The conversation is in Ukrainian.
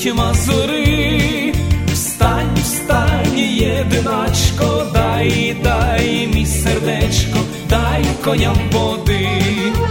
танцюють мазури. Встань, встань, єдиначко, дай, дай мій сердечко, дай коням води.